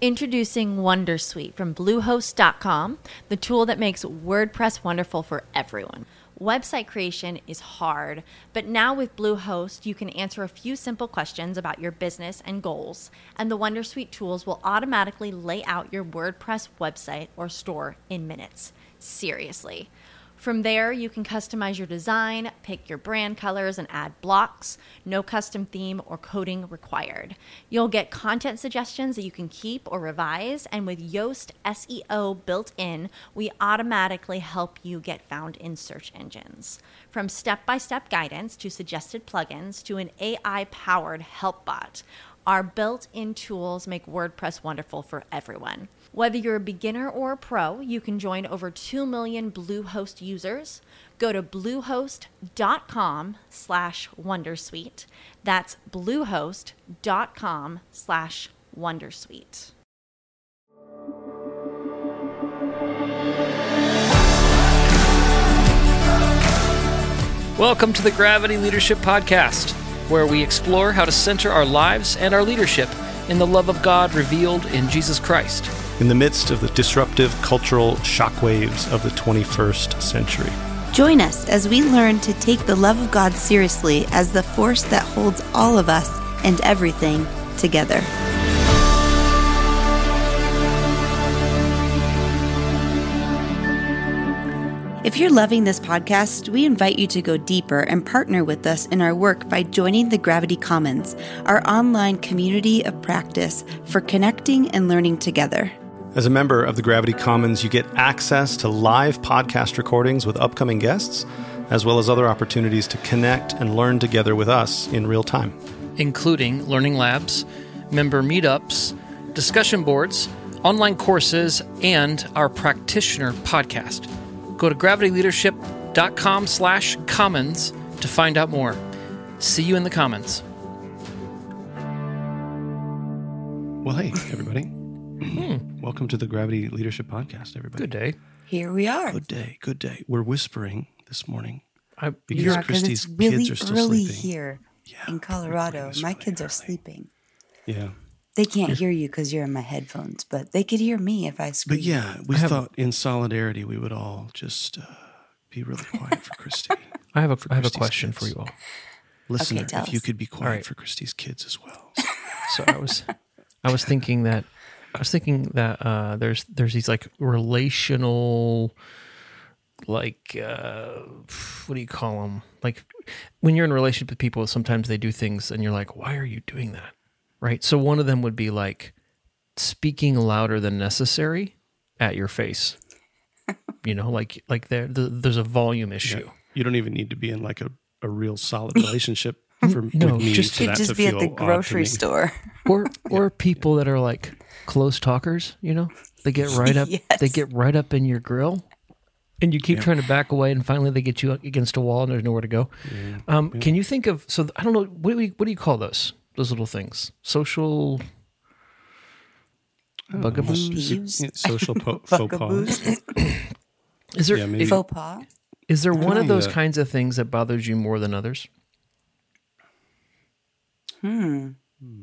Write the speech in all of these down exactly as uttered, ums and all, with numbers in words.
Introducing Wondersuite from Bluehost dot com, the tool that makes WordPress wonderful for everyone. Website creation is hard, but now with Bluehost, you can answer a few simple questions about your business and goals, and the Wondersuite tools will automatically lay out your WordPress website or store in minutes. Seriously. From there, you can customize your design, pick your brand colors, and add blocks. No custom theme or coding required. You'll get content suggestions that you can keep or revise, and with Yoast S E O built in, we automatically help you get found in search engines. From step-by-step guidance to suggested plugins to an A I-powered help bot, our built-in tools make WordPress wonderful for everyone. Whether you're a beginner or a pro, you can join over two million Bluehost users. Go to bluehost.com slash wondersuite. That's bluehost.com slash wondersuite. Welcome to the Gravity Leadership Podcast, where we explore how to center our lives and our leadership in the love of God revealed in Jesus Christ. In the midst of the disruptive cultural shockwaves of the twenty-first century. Join us as we learn to take the love of God seriously as the force that holds all of us and everything together. If you're loving this podcast, we invite you to go deeper and partner with us in our work by joining the Gravity Commons, our online community of practice for connecting and learning together. As a member of the Gravity Commons, you get access to live podcast recordings with upcoming guests, as well as other opportunities to connect and learn together with us in real time. Including learning labs, member meetups, discussion boards, online courses, and our practitioner podcast. Go to gravityleadership.com slash commons to find out more. See you in the commons. Well, hey, everybody. Hmm. Welcome to the Gravity Leadership Podcast, everybody. Good day. Here we are. Good day, good day. We're whispering this morning I, because yeah, Christy's it's really kids are still early sleeping. here Yeah, in Colorado. it's My really kids are early. sleeping. Yeah. They can't hear you because you're in my headphones, but they could hear me if I scream. But yeah, we have- thought in solidarity we would all just uh, be really quiet for Christy. I have a, I have a Christy's question kids. for you all. Listener, tell if you us. could be quiet right. for Christy's kids as well. So I was, I was thinking that, I was thinking that uh, there's there's these like relational, like uh, what do you call them? Like when you're in a relationship with people, sometimes they do things, and you're like, why are you doing that? Right. So one of them would be like speaking louder than necessary at your face. You know, like like there the, there's a volume issue. Yeah. You don't even need to be in like a, a real solid relationship for No, with me just- for Could that just to be at feel the odd to grocery me. store. Or or people that are like close talkers, you know, they get right up, Yes. they get right up in your grill, and you keep Yeah. trying to back away, and finally they get you against a wall, and there's nowhere to go. Yeah. Um, Can you think of? So I don't know. What do we, what do you call those? Those little things? Social bugaboos? Peeves. Yeah, social po- faux pas. Bugaboos. Is there Yeah, maybe. Faux pas. is there one of those Yeah. kinds of things that bothers you more than others? Hmm.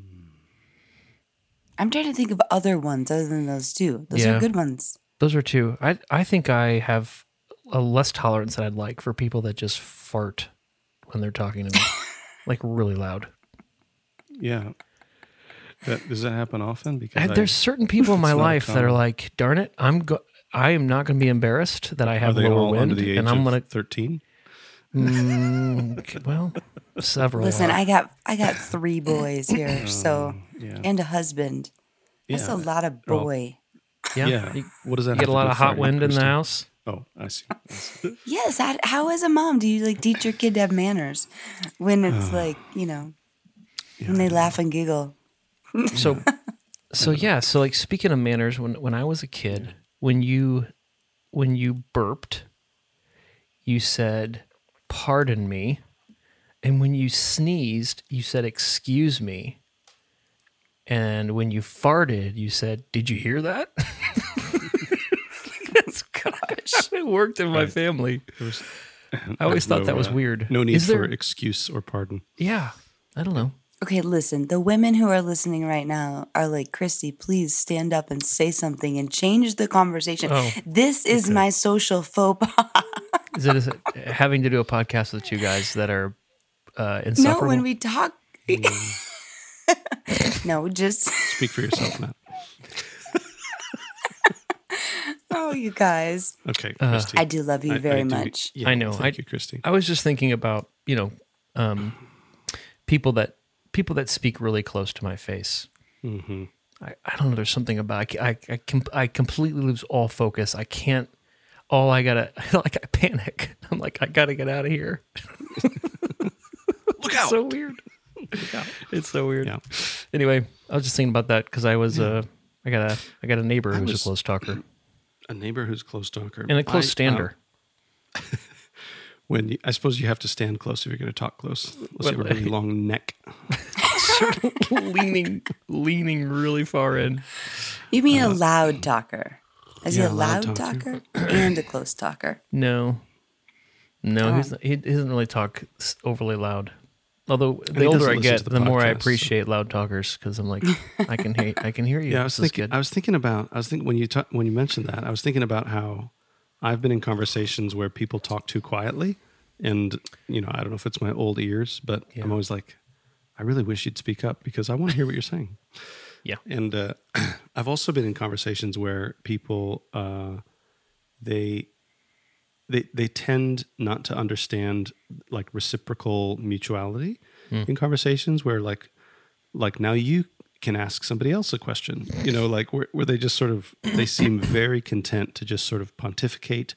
I'm trying to think of other ones other than those two. Those Yeah. are good ones. Those are two. I I think I have a less tolerance than I'd like for people that just fart when they're talking to me, like really loud. Yeah. That, does that happen often? Because And I- there's certain people in my It's not life that are common. like, darn it, I'm go- I am not going to be embarrassed that I are have they lower all wind, under the age and I'm of going to. thirteen? Mm, well, several. Listen, are. I got I got three boys here, so Yeah. and a husband. That's Yeah. a lot of They're all- boy. yeah, Yeah. You, What does that you have get a to lot do of with hot farting, wind in the Christy? house. Oh, I see. I see. Yes, I, how as a mom do you like teach your kid to have manners when it's like you know when they laugh and giggle? So, so yeah. So like speaking of manners, when when I was a kid, when you when you burped, you said, "Pardon me," and when you sneezed, you said, "Excuse me." And when you farted, you said, "Did you hear that?" Gosh, It worked in my Right. family. There was- I always thought no, that was uh, weird. No need Is for there- excuse or pardon. Yeah, I don't know. Okay, listen, the women who are listening right now are like, Christy, please stand up and say something and change the conversation. Oh, this is okay. my social faux pas. Is it, is it having to do a podcast with you guys that are uh, No, insufferable? when we talk. No, just. Speak for yourself, Matt. Oh, you guys. Okay, Uh, Christy. I do love you I- very I do- much. yeah, I know. Thank I- you, Christy. I was just thinking about, you know, um, people that people that speak really close to my face. Mm-hmm. I, I don't know. There's something about I ca- I I, com- I completely lose all focus. I can't. All I gotta like I panic. I'm like I gotta get out of here. Look out! So weird. It's so weird. Yeah. Anyway, I was just thinking about that because I was uh I got a I got a neighbor I who's was- a close talker A neighbor who's close talker and a close I, uh, stander. when you, I suppose you have to stand close if you're going to talk close. Unless you have a really long neck. leaning leaning really far in. You mean a loud talker? Is he yeah, a loud loud talker. talker and a close talker? No, no, Oh. he's, he doesn't really talk s- overly loud. Although he the older doesn't I listen get, to the the, more I podcast, so- appreciate loud talkers because I'm like, I can hear, I can hear you. Yeah, I was This is thinking. good. I was thinking about. I was thinking when you ta- when you mentioned that, I was thinking about how I've been in conversations where people talk too quietly, and you know, I don't know if it's my old ears, but Yeah. I'm always like, I really wish you'd speak up because I want to hear what you're saying. Yeah. And uh, I've also been in conversations where people uh, they they they tend not to understand like reciprocal mutuality in conversations where like like now you can ask somebody else a question, you know, like where, where they just sort of they seem very content to just sort of pontificate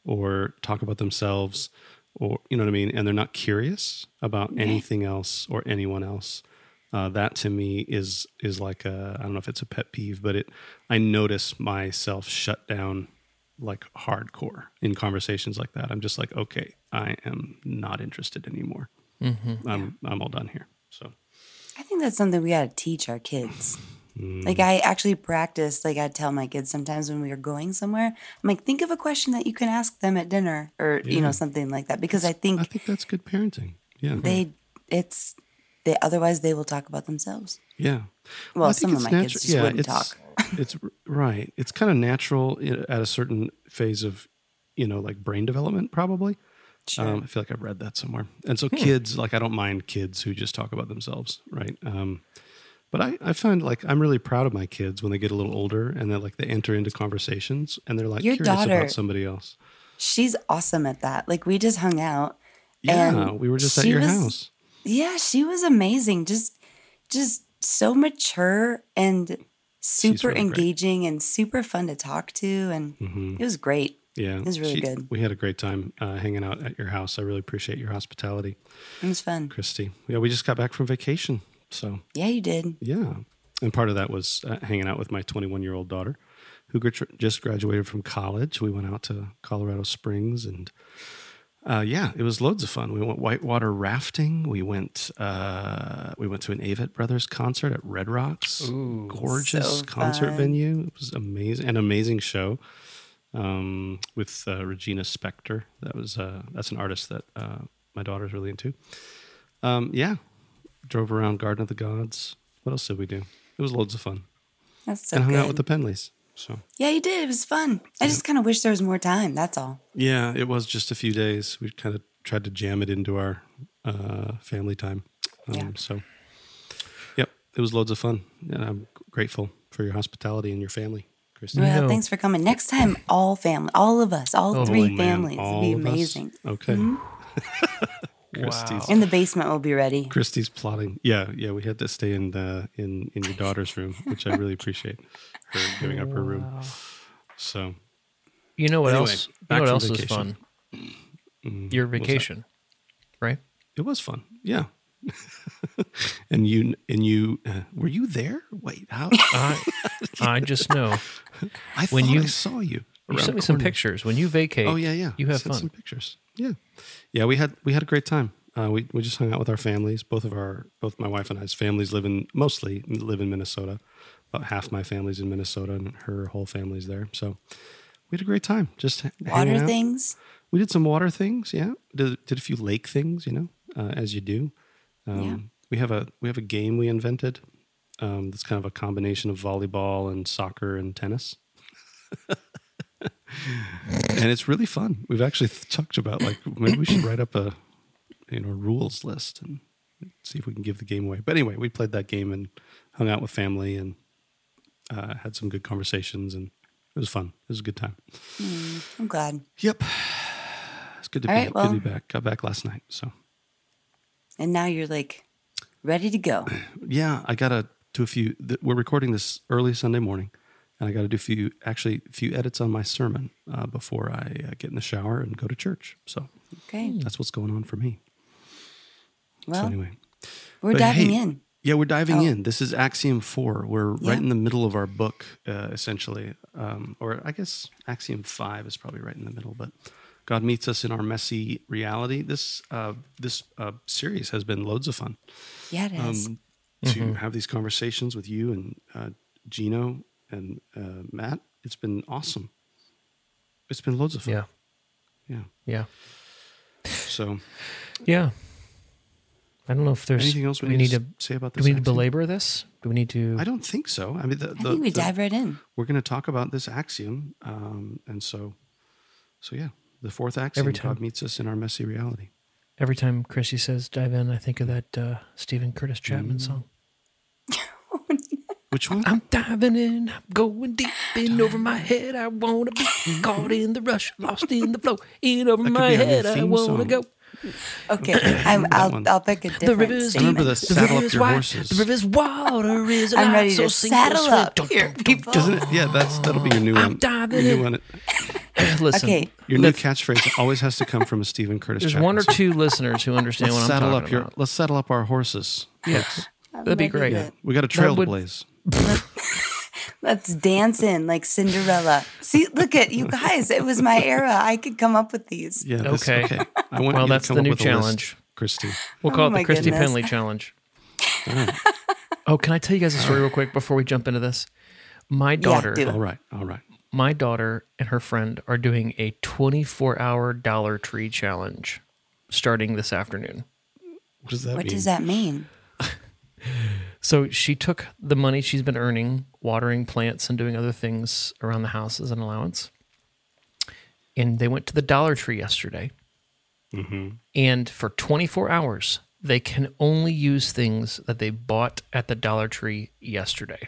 or talk about themselves, or you know what I mean, and they're not curious about anything else or anyone else. Uh, that to me is is like a, I don't know if it's a pet peeve, but it I notice myself shut down like hardcore in conversations like that. I'm just like, okay, I am not interested anymore. Mm-hmm. I'm I'm all done here. So I think that's something we got to teach our kids. mm, Like I actually practice, like I tell my kids sometimes when we are going somewhere, I'm like, think of a question that you can ask them at dinner or, you Yeah. know, something like that. Because I think I think that's good parenting. Yeah, they, it's, they, otherwise they will talk about themselves. yeah. Well, I think some of it's my natu- kids just wouldn't it's, talk. it's r- right. It's kind of natural i- at a certain phase of, you know, like brain development, probably. Sure. Um, I feel like I've read that somewhere. And so kids, like I don't mind kids who just talk about themselves, right? Um, but I, I find like I'm really proud of my kids when they get a little older and they like they enter into conversations and they're like Your curious daughter- about somebody else. She's awesome at that. Like we just hung out. Yeah, and we were just at she your was- house. Yeah, she was amazing. Just, just so mature and super really great. engaging and super fun to talk to. And Mhm. it was great. Yeah, It was really good. We had a great time uh, hanging out at your house. I really appreciate your hospitality, It was fun. Christy. Yeah, we just got back from vacation, so Yeah, you did. yeah. And part of that was uh, hanging out with my twenty-one-year-old daughter, who gr- just graduated from college. We went out to Colorado Springs, and uh, yeah, it was loads of fun. We went whitewater rafting. We went uh, we went to an Avett Brothers concert at Red Rocks. Ooh. Gorgeous So concert fun. venue. It was amazing, an amazing show. Um, with uh, Regina Spektor. That was uh, that's an artist that uh, my daughter's really into. Um, yeah, drove around Garden of the Gods. What else did we do? It was loads of fun, That's so and hung good. out with the Penleys. So Yeah, you did. It was fun. I just kind of wish there was more time. That's all. yeah, it was just a few days. We kind of tried to jam it into our uh, family time. Um, Yeah. So, yep, it was loads of fun, and I'm grateful for your hospitality and your family, Christy. Well, know- thanks for coming. Next time, all family, all of us, all Oh, three man, families. It'd all be of us? amazing. Okay. Mhm. Christy's In the basement, we'll be ready. Christy's plotting. Yeah, yeah. We had to stay in the in in your daughter's room, which I really appreciate her giving up her room. So You know what Anyway, else? You back know what from else is vacation. fun? mm, Your what's that? vacation, right? It was fun. Yeah. and you and you uh, were you there? Wait, how? I I just know. I when thought you- I saw you. You around sent me the some corner. pictures. When you vacate, Oh yeah, yeah. you have Sent fun. Some pictures. Yeah, yeah. We had we had a great time. Uh, we we just hung out with our families. Both of our both my wife and I's families live in mostly live in Minnesota. About half my family's in Minnesota, and her whole family's there. So we had a great time. Just ha- hanging Water out. things. We did some water things. Yeah, did did a few lake things. You know, uh, as you do. Um, Yeah. we have a we have a game we invented. Um, that's kind of a combination of volleyball and soccer and tennis. And it's really fun. We've actually talked about like maybe we should write up a you know rules list and see if we can give the game away. But anyway, we played that game and hung out with family and uh, had some good conversations, and it was fun. It was a good time. Mm, I'm glad. Yep, it's good to All be right, good well- to be back. Got back last night, so And now you're like ready to go. yeah, I gotta do a few. Th- we're recording this early Sunday morning, and I got to do a few actually a few edits on my sermon uh, before I uh, get in the shower and go to church. So Okay. that's what's going on for me. Well, so anyway. we're But diving hey, in. Yeah, we're diving Oh. in. This is Axiom four. We're Yeah. right in the middle of our book, uh, essentially. Um, or I guess Axiom five is probably right in the middle. But God meets us in our messy reality. This uh, this uh, series has been loads of fun. Yeah, it is. Um, to have these conversations with you and uh, Gino and uh, Matt. It's been awesome. It's been loads of fun. Yeah. Yeah. Yeah. So Yeah. I don't know if there's anything else we, do need, to say about do this? we need to axiom? belabor this? Do we need to I don't think so. I mean, the, I the, think we the- dive right in. we're going to talk about this axiom, um, and so, so yeah, the fourth axiom. Every time. God meets us in our messy reality. every time Chrissy says dive in, I think of that uh, Stephen Curtis Chapman Mm. song. Which one? I'm diving in, I'm going deep in over my head. I wanna be caught in the rush, lost in the flow. In over That could my be our new head, I theme wanna song. go. Okay, I'm, I'll one. I'll pick a different The river's statement. Remember the the saddle river up is your wide, horses. the river's water is alive. I'm ready so to sink saddle or swim. up Dun, here, dun, dun, people. Doesn't it? Yeah, that's that'll be your new I'm one. diving Your in. new one. dun. Listen, Okay. Your new let's- catchphrase always has to come from a Stephen Curtis. there's Chapman one or song. two listeners who understand Let's what I'm saddle talking up your. about. Let's saddle up our horses. Yes, I'm that'd be ready great. to- Yeah, we got a trail would- to blaze. Let's dance in like Cinderella. See, look at you guys. It was my era. I could come up with these. Yeah. This, Okay. okay. I want Well, you that's to come the up new with a list, challenge. Christy. We'll Oh call it my the Christy goodness. Penley challenge. Oh, can I tell you guys a story real quick before we jump into this? My daughter, do it. All right. All right. my daughter and her friend are doing a twenty-four hour Dollar Tree challenge starting this afternoon. What does that What mean? does that mean? So she took the money she's been earning, watering plants and doing other things around the house as an allowance. And they went to the Dollar Tree yesterday. And for twenty-four hours, they can only use things that they bought at the Dollar Tree yesterday.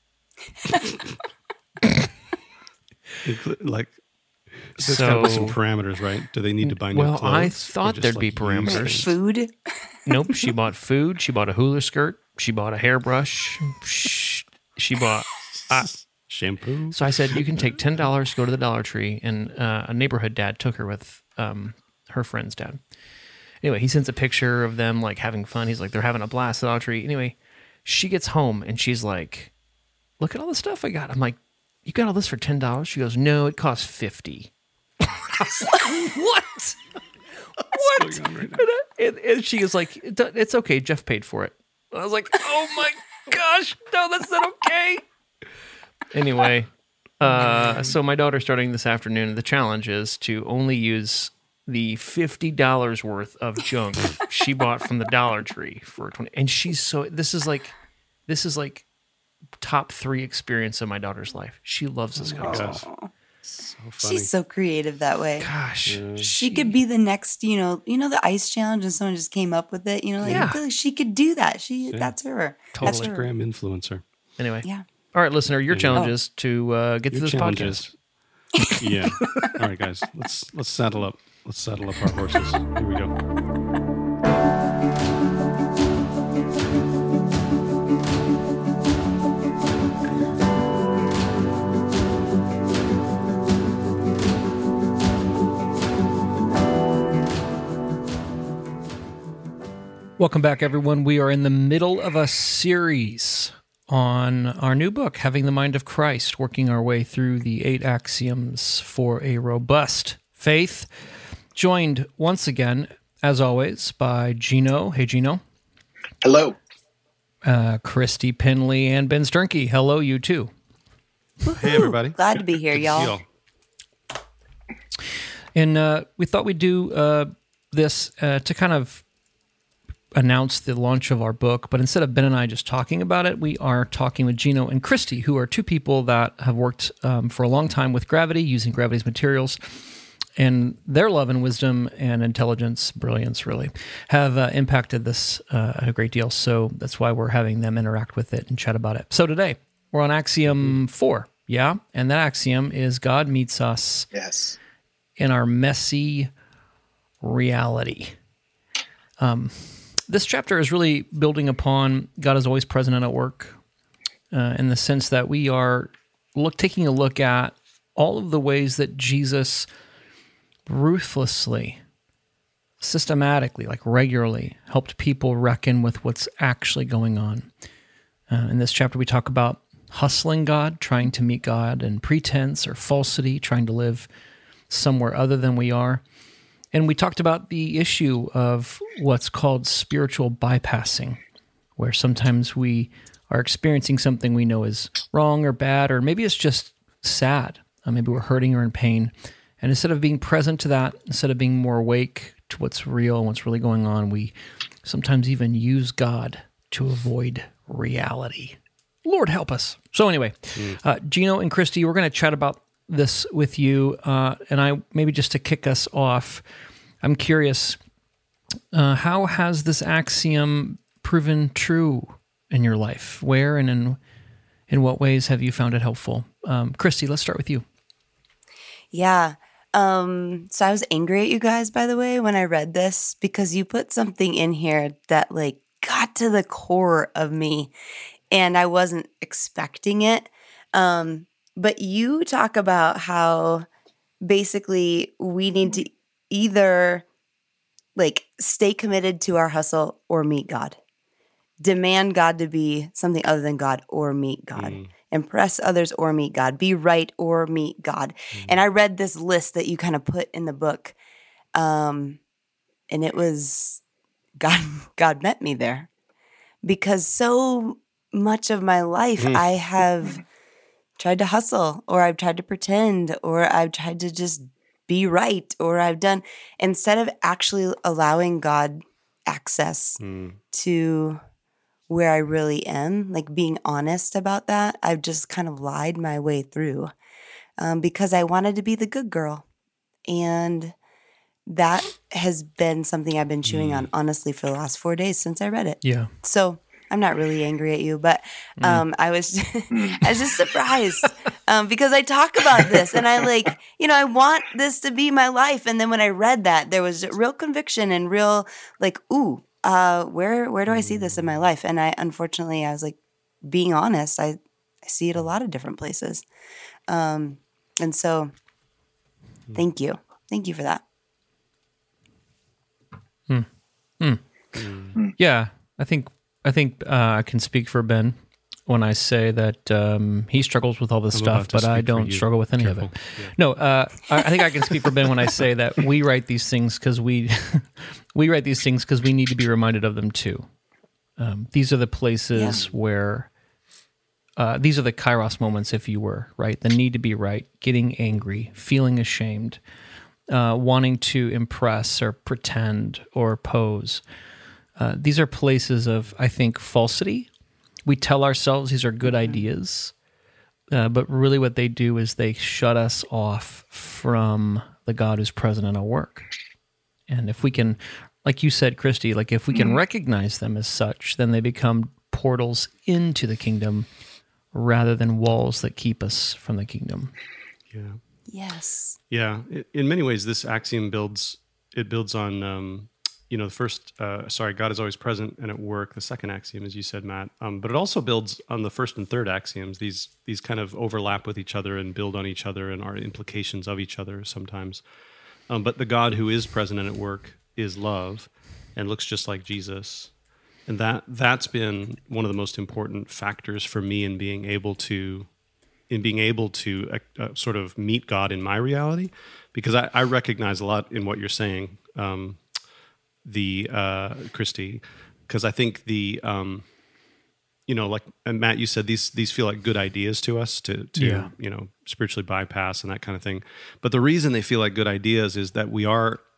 Inclu- like, there's So- got to be some parameters, right? Do they need to buy new Well, clothes? I or thought just, there'd be like, use parameters. things? Food? Nope. She bought food. She bought a hula skirt. She bought a hairbrush. Sh- She bought. Uh, Shampoo. so I said, you can take ten dollars, go to the Dollar Tree. And uh, a neighborhood dad took her with um, her friend's dad. Anyway, he sends a picture of them like having fun. He's like, they're having a blast at the Dollar Tree. Anyway, she gets home and she's like, look at all the stuff I got. I'm like, you got all this for ten dollars? She goes, no, it costs fifty dollars. I was like, what? What? going on right now? And, and she was like, "It- it's okay. Jeff paid for it. I was like, oh my gosh, no, that's not okay. Anyway, uh, so my daughter's starting this afternoon. The challenge is to only use the fifty dollars worth of junk she bought from the Dollar Tree for twenty. And she's so, this is like, this is like top three experience of my daughter's life. She loves this kind of gosh. stuff. So funny. She's so creative that way. Gosh. She could be the next, you know, you know the ice challenge, and someone just came up with it. You know, like Yeah. I feel like she could do that. She, that's her. That's Totally. her. Instagram influencer. Anyway. Yeah. All right, listener, your Yeah. challenge is to uh, get Your to this challenges. podcast. Yeah. All right, guys. Let's let's saddle up. Let's saddle up our horses. Here we go. Welcome back, everyone. We are in the middle of a series on our new book, Having the Mind of Christ, working our way through the eight axioms for a robust faith. Joined once again, as always, by Gino. Hey, Gino. Hello. Uh, Christy Penley and Ben Sternke. Hello, you too. Hey, everybody. Glad to be here, Good to see y'all. y'all. And uh, we thought we'd do uh, this uh, to kind of announced the launch of our book, but instead of Ben and I just talking about it, we are talking with Gino and Christy, who are two people that have worked um, for a long time with Gravity, using Gravity's materials, and their love and wisdom and intelligence, brilliance really, have uh, impacted this uh, a great deal. So that's why we're having them interact with it and chat about it. So today, we're on Axiom four, yeah? And that axiom is God meets us Yes. in our messy reality. Um, this chapter is really building upon God is always present and at work, uh, in the sense that we are look taking a look at all of the ways that Jesus ruthlessly, systematically, like regularly, helped people reckon with what's actually going on. Uh, in this chapter, we talk about hustling God, trying to meet God, and pretense or falsity, trying to live somewhere other than we are. And we talked about the issue of what's called spiritual bypassing, where sometimes we are experiencing something we know is wrong or bad, or maybe it's just sad. Uh, maybe we're hurting or in pain. And instead of being present to that, instead of being more awake to what's real and what's really going on, we sometimes even use God to avoid reality. Lord help us. So anyway, mm. uh, Gino and Christy, we're going to chat about this with you, uh, and I maybe just to kick us off, I'm curious, uh, how has this axiom proven true in your life? Where and in in what ways have you found it helpful? Um, Christy, let's start with you. Yeah. Um, so I was angry at you guys, by the way, when I read this, because you put something in here that like got to the core of me, and I wasn't expecting it. Um, But you talk about how basically we need to either like stay committed to our hustle or meet God. Demand God to be something other than God or meet God. Mm. Impress others or meet God. Be right or meet God. Mm. And I read this list that you kind of put in the book. Um, and it was God, God met me there. Because so much of my life mm. I have tried to hustle, or I've tried to pretend, or I've tried to just be right, or I've done, instead of actually allowing God access mm. to where I really am, like being honest about that, I've just kind of lied my way through um, because I wanted to be the good girl. And that has been something I've been chewing mm. on, honestly, for the last four days since I read it. Yeah. So I'm not really angry at you, but um, mm. I was I was just surprised um, because I talk about this and I like, you know, I want this to be my life. And then when I read that, there was real conviction and real like, ooh, uh, where where do I see this in my life? And I, unfortunately, I was like, being honest, I, I see it a lot of different places. Um, and so thank you. Thank you for that. Mm. Mm. Mm. Yeah, I think I think uh, I can speak for Ben when I say that um, he struggles with all this I'm stuff, but I don't struggle with any Careful. of it. Yeah. No, uh, I, I think I can speak for Ben when I say that we write these things because we we write these things because we need to be reminded of them too. Um, these are the places yeah. where uh, these are the kairos moments, if you were, right? The need to be right, getting angry, feeling ashamed, uh, wanting to impress or pretend or pose. Uh, these are places of, I think, falsity. We tell ourselves these are good ideas, uh, but really what they do is they shut us off from the God who's present in our work. And if we can, like you said, Christy, like if we can recognize them as such, then they become portals into the kingdom rather than walls that keep us from the kingdom. Yeah. Yes. Yeah. In many ways, this axiom builds, it builds on... Um, You know, the first, uh, sorry, God is always present and at work, the second axiom, as you said, Matt. Um, but it also builds on the first and third axioms. These these kind of overlap with each other and build on each other and are implications of each other sometimes. Um, but the God who is present and at work is love and looks just like Jesus. And that, that's been one of the most important factors for me in being able to, in being able to uh, sort of meet God in my reality. Because I, I recognize a lot in what you're saying, um, the uh, Christy, because I think the um, you know, like and Matt, you said these these feel like good ideas to us to to yeah. you know spiritually bypass and that kind of thing. But the reason they feel like good ideas is that we are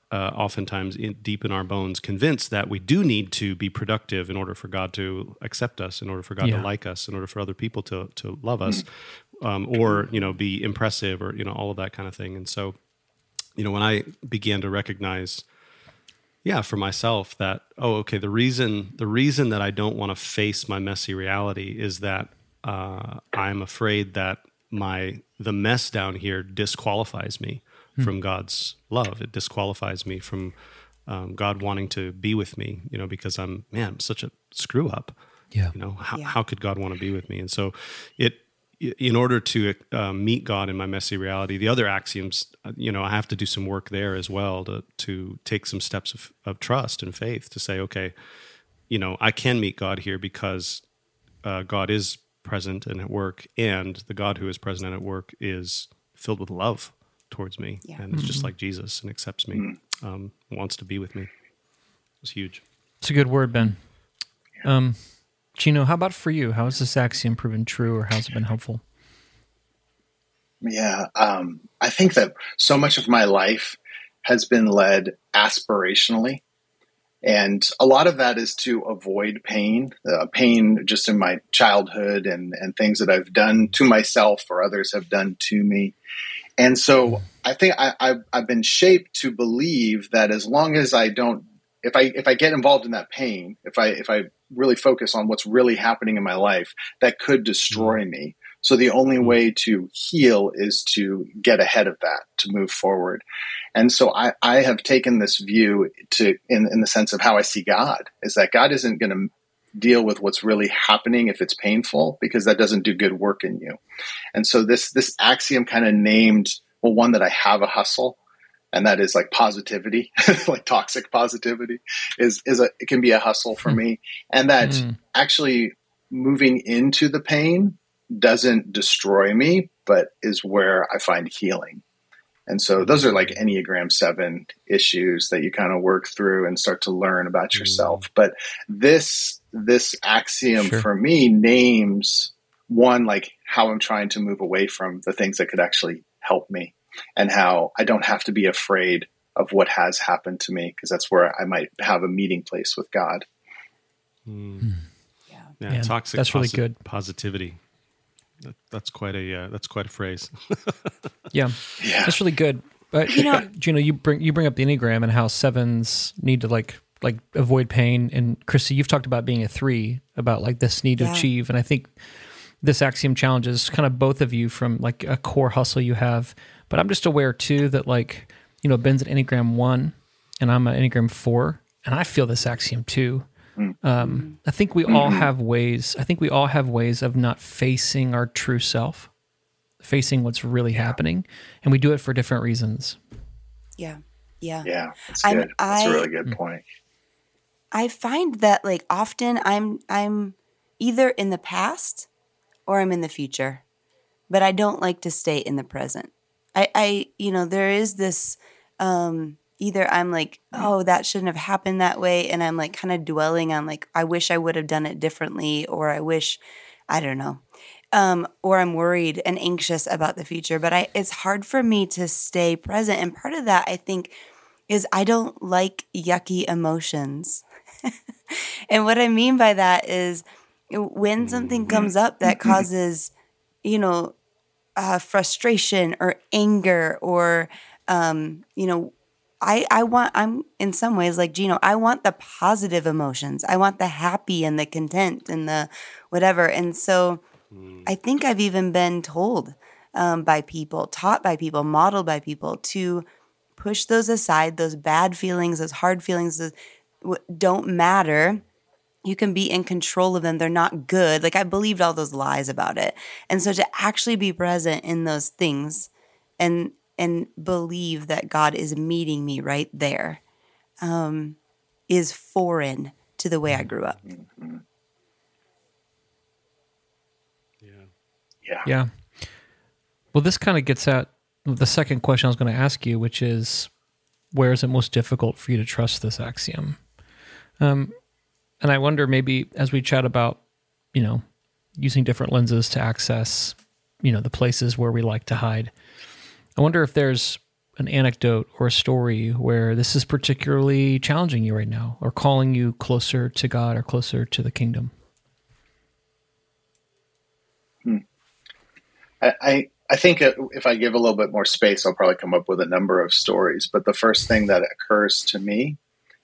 uh, oftentimes in, deep in our bones convinced that we do need to be productive in order for God to accept us, in order for God Yeah. to like us, in order for other people to to love us, um, or you know be impressive, or you know all of that kind of thing. And so, you know, when I began to recognize, yeah, for myself that oh, okay, the reason the reason that I don't want to face my messy reality is that uh, I'm afraid that my the mess down here disqualifies me from God's love. It disqualifies me from um, God wanting to be with me, you know, because I'm, man, I'm such a screw up. Yeah. You know, how, Yeah. how could God want to be with me? And so it, in order to uh, meet God in my messy reality, the other axioms, uh, you know, I have to do some work there as well to, to take some steps of, of trust and faith to say, okay, you know, I can meet God here because uh, God is present and at work, and the God who is present and at work is filled with love towards me, Yeah. and it's just like Jesus and accepts me, um, wants to be with me. It's huge. It's a good word, Ben. Um, Gino, how about for you? How has this axiom proven true, or how's it been helpful? Yeah, um, I think that so much of my life has been led aspirationally. And a lot of that is to avoid pain, uh, pain just in my childhood and, and things that I've done to myself or others have done to me. And so I think I, I've, I've been shaped to believe that as long as I don't, if I if I get involved in that pain, if I if I really focus on what's really happening in my life, that could destroy me. So the only way to heal is to get ahead of that, to move forward. And so I, I have taken this view to in, in the sense of how I see God, is that God isn't going to deal with what's really happening if it's painful, because that doesn't do good work in you. And so this this axiom kind of named, well, one that I have a hustle, and that is like positivity, like toxic positivity is is a it can be a hustle for me, and that Mm. actually moving into the pain doesn't destroy me, but is where I find healing. And so those are like Enneagram seven issues that you kind of work through and start to learn about yourself. But this this axiom Sure. for me names one, like how I'm trying to move away from the things that could actually help me, and how I don't have to be afraid of what has happened to me, because that's where I might have a meeting place with God. Mm. Yeah. Yeah, Man, toxic. that's really posi- good. Positivity. That, that's quite a uh, that's quite a phrase. Yeah, Yeah. that's really good. But You know- Gino, you bring you bring up the Enneagram and how sevens need to like like avoid pain. And Chrissy, you've talked about being a three, about like this need to Yeah. achieve. And I think this axiom challenges kind of both of you from like a core hustle you have. But I'm just aware too that like, you know, Ben's an Enneagram one and I'm an Enneagram four, and I feel this axiom too. Um, I think we all have ways. I think we all have ways of not facing our true self, facing what's really happening, and we do it for different reasons. Yeah. Yeah. Yeah, that's I'm- good. That's I- a really good point. I find that like often I'm I'm either in the past or I'm in the future, but I don't like to stay in the present. I, I you know, there is this um either I'm like, oh, that shouldn't have happened that way, and I'm like kind of dwelling on like I wish I would have done it differently, or I wish I don't know. Um, or I'm worried and anxious about the future, but I it's hard for me to stay present. And part of that I think is I don't like yucky emotions. And what I mean by that is when something comes up that causes, you know, uh, frustration or anger or, um, you know, I, I want, I'm in some ways like Gino, I want the positive emotions. I want the happy and the content and the whatever. And so I think I've even been told um, by people, taught by people, modeled by people to push those aside, those bad feelings, those hard feelings, those w- don't matter. You can be in control of them. They're not good. Like I believed all those lies about it. And so to actually be present in those things and and believe that God is meeting me right there um, is foreign to the way I grew up. Yeah. Yeah. Yeah. Well, this kind of gets at the second question I was going to ask you, which is, where is it most difficult for you to trust this axiom? Um, and I wonder maybe as we chat about, you know, using different lenses to access, you know, the places where we like to hide, I wonder if there's an anecdote or a story where this is particularly challenging you right now or calling you closer to God or closer to the kingdom? Hmm. I, I I think if I give a little bit more space, I'll probably come up with a number of stories. But the first thing that occurs to me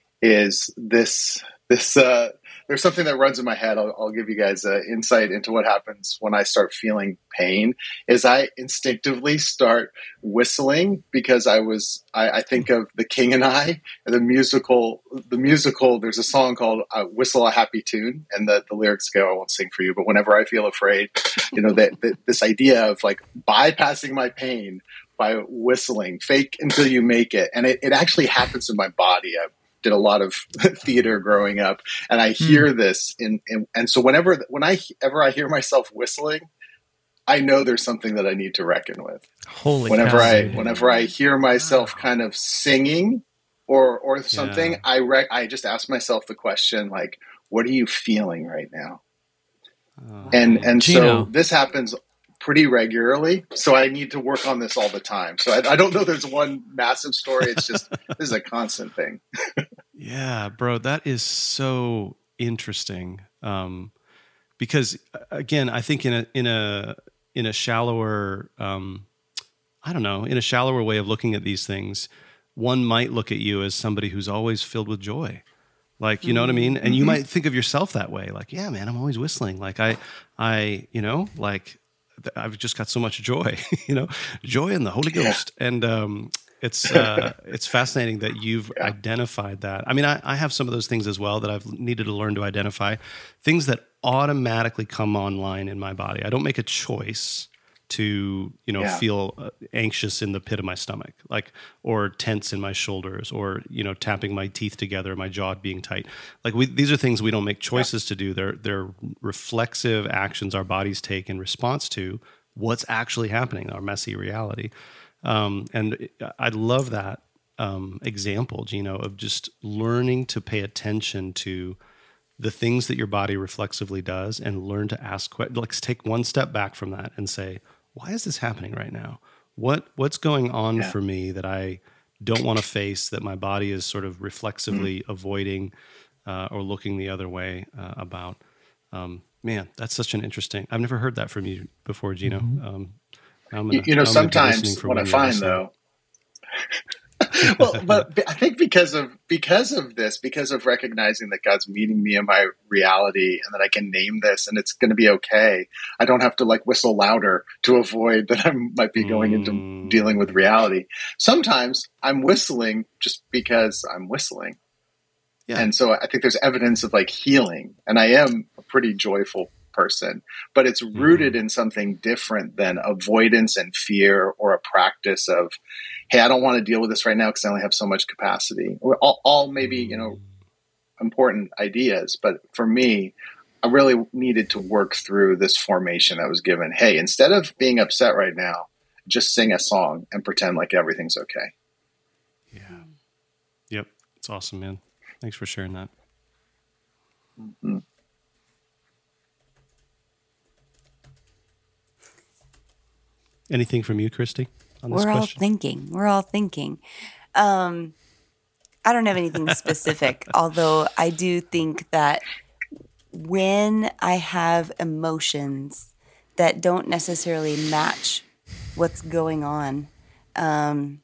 is this this uh, there's something that runs in my head. I'll, I'll give you guys an insight into what happens when I start feeling pain. Is I instinctively start whistling because I was I, I think of The King and I, the musical. The musical. There's a song called uh, "Whistle a Happy Tune," and the, the lyrics go, "I won't sing for you, but whenever I feel afraid," you know that, that this idea of like bypassing my pain by whistling, fake until you make it, and it, it actually happens in my body. I, did a lot of theater growing up, and I hear mm. this in, in, and so whenever, when I, ever I hear myself whistling, I know there's something that I need to reckon with. Holy whenever cow. I, whenever I hear myself wow. kind of singing or, or something, yeah. I re- I just ask myself the question, like, what are you feeling right now? Oh, and, and Gino. so this happens pretty regularly. So I need to work on this all the time. So I, I don't know there's one massive story. It's just, this is a constant thing. Yeah, bro, that is so interesting. Um, because again, I think in a, in a, in a shallower, um, I don't know, in a shallower way of looking at these things, one might look at you as somebody who's always filled with joy. Like, you know what I mean? And mm-hmm. you might think of yourself that way. Like, yeah, man, I'm always whistling. Like I, I, you know, like, I've just got so much joy, you know, joy in the Holy Ghost. Yeah. And um, it's uh, it's fascinating that you've yeah. identified that. I mean, I, I have some of those things as well that I've needed to learn to identify, things that automatically come online in my body. I don't make a choice to, you know, yeah. feel uh, anxious in the pit of my stomach, like, or tense in my shoulders, or, you know, tapping my teeth together, my jaw being tight. Like we, these are things we don't make choices yeah. to do. They're, they're reflexive actions our bodies take in response to what's actually happening, our messy reality. Um, and I love that um, example, Gino, of just learning to pay attention to the things that your body reflexively does and learn to ask, let's take one step back from that and say, why is this happening right now? What what's going on yeah. for me that I don't want to face, that my body is sort of reflexively mm. avoiding uh, or looking the other way uh, about? Um, man, that's such an interesting. I've never heard that from you before, Gino. Mm-hmm. Um, I'm gonna, you, you know, I'm sometimes what I find though. well, but I think because of because of this, because of recognizing that God's meeting me in my reality, and that I can name this, and it's going to be okay. I don't have to like whistle louder to avoid that I might be going mm. into dealing with reality. Sometimes I'm whistling just because I'm whistling, yeah. and so I think there's evidence of like healing, and I am a pretty joyful person, but it's rooted mm. in something different than avoidance and fear, or a practice of, hey, I don't want to deal with this right now because I only have so much capacity. All, all maybe, you know, important ideas. But for me, I really needed to work through this formation I was given. Hey, instead of being upset right now, just sing a song and pretend like everything's okay. Yeah. Yep. It's awesome, man. Thanks for sharing that. Mm-hmm. Anything from you, Christy, on this We're question? all thinking. We're all thinking. Um, I don't have anything specific, although I do think that when I have emotions that don't necessarily match what's going on, um,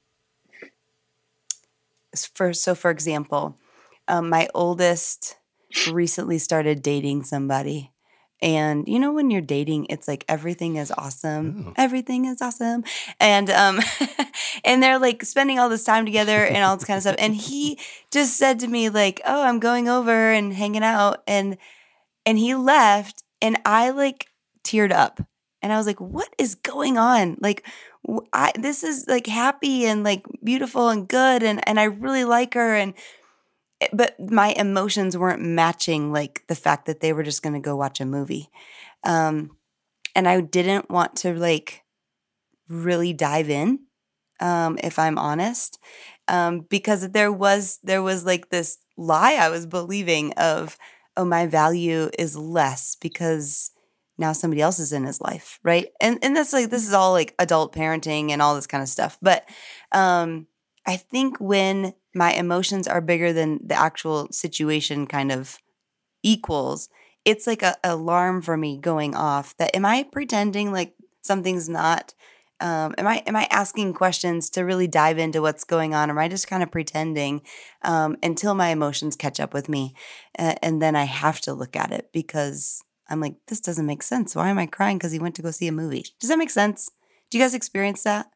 for, so for example, um, my oldest recently started dating somebody. And you know, when you're dating, it's like everything is awesome. Oh. Everything is awesome. And um and they're like spending all this time together and all this kind of stuff. And he just said to me, like, oh, I'm going over and hanging out. And and he left, and I like teared up. And I was like, what is going on? Like, I this is like happy and like beautiful and good, and and I really like her, and but my emotions weren't matching like the fact that they were just going to go watch a movie. Um, and I didn't want to like really dive in, um, if I'm honest, um, because there was, there was like this lie I was believing of, oh, my value is less because now somebody else is in his life, right? And and that's like, this is all like adult parenting and all this kind of stuff. But um, I think when my emotions are bigger than the actual situation kind of equals, it's like a alarm for me going off that, am I pretending like something's not, um, am I am I asking questions to really dive into what's going on? Or am I just kind of pretending um, until my emotions catch up with me? Uh, and then I have to look at it because I'm like, this doesn't make sense. Why am I crying because he went to go see a movie? Does that make sense? Do you guys experience that?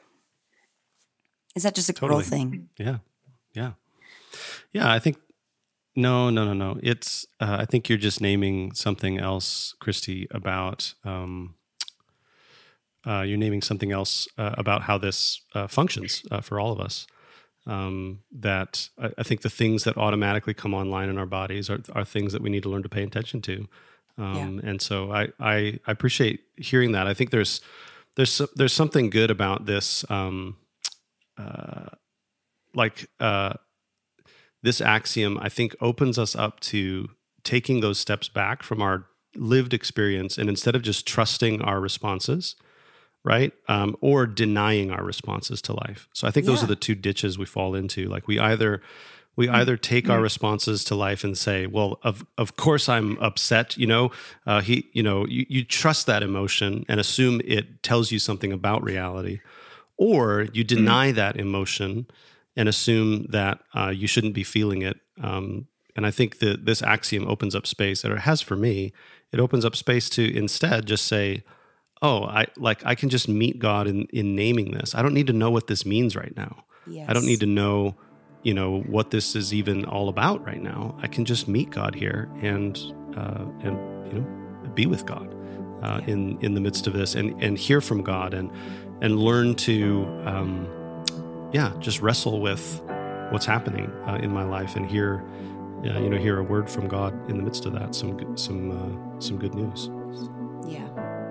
Is that just a Totally. girl thing? Yeah. Yeah. Yeah. I think, no, no, no, no. It's, uh, I think you're just naming something else, Christy, about, um, uh, you're naming something else uh, about how this uh, functions uh, for all of us. Um, that I, I think the things that automatically come online in our bodies are, are things that we need to learn to pay attention to. Um, yeah. And so I, I, I appreciate hearing that. I think there's, there's, there's something good about this, um, uh, like, uh, this axiom, I think, opens us up to taking those steps back from our lived experience, and instead of just trusting our responses, right, um, or denying our responses to life. So I think yeah. those are the two ditches we fall into. Like we either we mm-hmm. either take mm-hmm. our responses to life and say, "Well, of of course I'm upset." You know, uh, he, you know, you, you trust that emotion and assume it tells you something about reality, or you deny mm-hmm. that emotion and assume that uh, you shouldn't be feeling it. Um, and I think that this axiom opens up space, or it has for me, it opens up space to instead just say, oh, I like I can just meet God in, in naming this. I don't need to know what this means right now. Yes. I don't need to know, you know, what this is even all about right now. I can just meet God here and, uh, and you know, be with God uh, yeah. in, in the midst of this and, and hear from God and, and learn to... Um, yeah, just wrestle with what's happening uh, in my life and hear, uh, you know, hear a word from God in the midst of that. Some, good, some, uh, some good news. Yeah.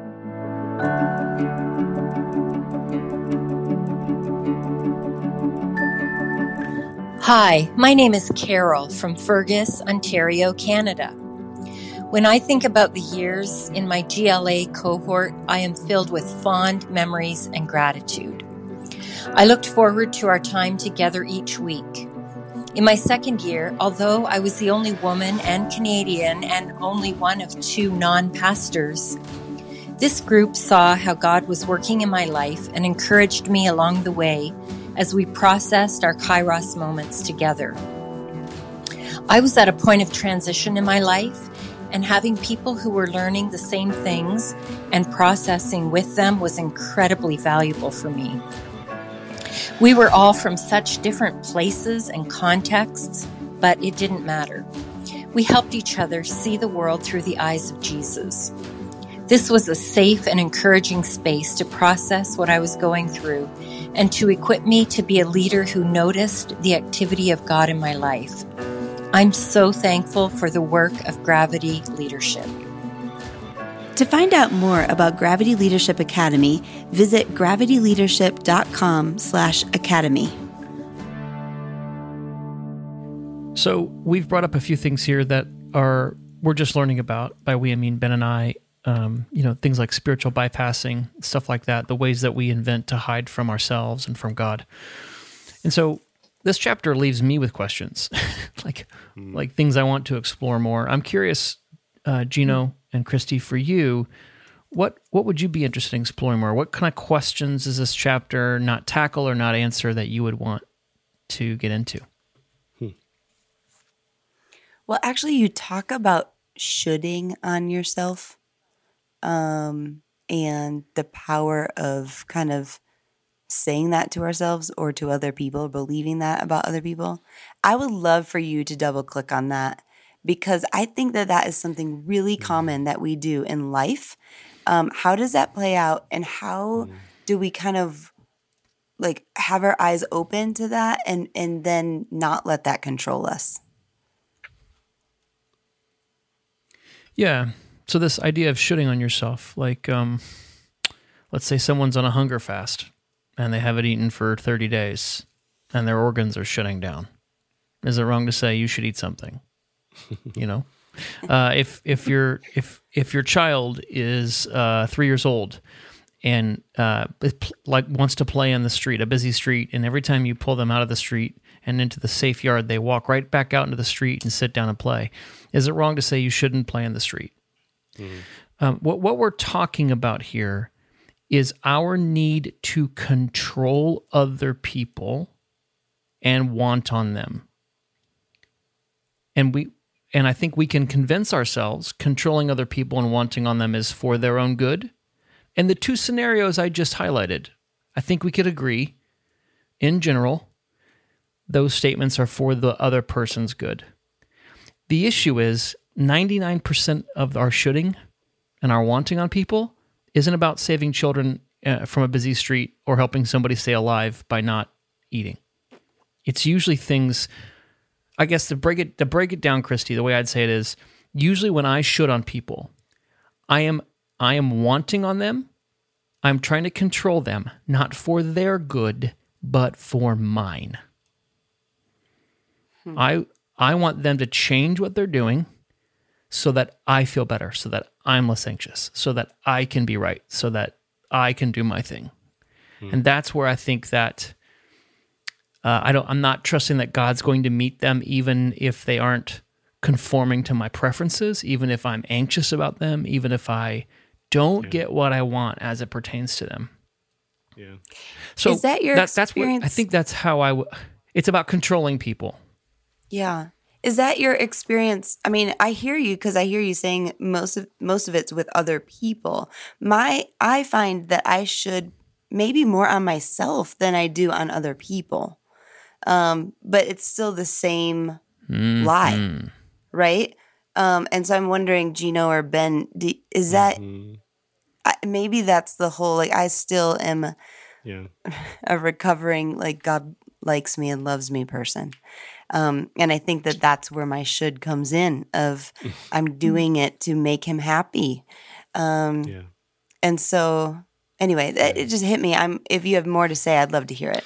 Hi, my name is Carol from Fergus, Ontario, Canada. When I think about the years in my G L A cohort, I am filled with fond memories and gratitude. I looked forward to our time together each week. In my second year, although I was the only woman and Canadian and only one of two non-pastors, this group saw how God was working in my life and encouraged me along the way as we processed our Kairos moments together. I was at a point of transition in my life, and having people who were learning the same things and processing with them was incredibly valuable for me. We were all from such different places and contexts, but it didn't matter. We helped each other see the world through the eyes of Jesus. This was a safe and encouraging space to process what I was going through and to equip me to be a leader who noticed the activity of God in my life. I'm so thankful for the work of Gravity Leadership. To find out more about Gravity Leadership Academy, visit gravityleadership.com slash academy. So we've brought up a few things here that are we're just learning about. By we, I mean Ben and I, um, you know, things like spiritual bypassing, stuff like that, the ways that we invent to hide from ourselves and from God. And so this chapter leaves me with questions, like mm. like things I want to explore more. I'm curious, uh, Gino and Christy, for you, what what would you be interested in exploring more? What kind of questions does this chapter not tackle or not answer that you would want to get into? Hmm. Well, actually, you talk about shoulding on yourself um, and the power of kind of saying that to ourselves or to other people, believing that about other people. I would love for you to double click on that, because I think that that is something really common that we do in life. Um, how does that play out, and how do we kind of like have our eyes open to that and, and then not let that control us? Yeah. So this idea of shooting on yourself, like um, let's say someone's on a hunger fast and they haven't eaten for thirty days and their organs are shutting down. Is it wrong to say you should eat something? You know? Uh, if if your if if your child is uh, three years old and uh, like wants to play on the street, a busy street, and every time you pull them out of the street and into the safe yard, they walk right back out into the street and sit down and play. Is it wrong to say you shouldn't play in the street? Mm-hmm. Um, what what we're talking about here is our need to control other people and want on them. And we and I think we can convince ourselves controlling other people and wanting on them is for their own good. And the two scenarios I just highlighted, I think we could agree, in general, those statements are for the other person's good. The issue is ninety-nine percent of our shoulding and our wanting on people isn't about saving children uh, from a busy street or helping somebody stay alive by not eating. It's usually things, I guess to break it to break it down, Christy, the way I'd say it is, usually when I should on people, I am I am wanting on them, I'm trying to control them, not for their good, but for mine. Hmm. I I want them to change what they're doing so that I feel better, so that I'm less anxious, so that I can be right, so that I can do my thing. Hmm. And that's where I think that uh, I don't. I'm not trusting that God's going to meet them, even if they aren't conforming to my preferences, even if I'm anxious about them, even if I don't yeah. get what I want as it pertains to them. Yeah. So is that your that, experience? That's what I think. That's how I. W- it's about controlling people. Yeah. Is that your experience? I mean, I hear you because I hear you saying most of most of it's with other people. My, I find that I should maybe more on myself than I do on other people, um, but it's still the same mm-hmm. lie, right? Um, and so I'm wondering, Gino or Ben, do, is that mm-hmm. I, maybe that's the whole like I still am yeah. a recovering like God likes me and loves me person. Um, and I think that that's where my should comes in of I'm doing it to make him happy. Um, yeah. And so anyway, that, yeah. it just hit me. I'm, if you have more to say, I'd love to hear it.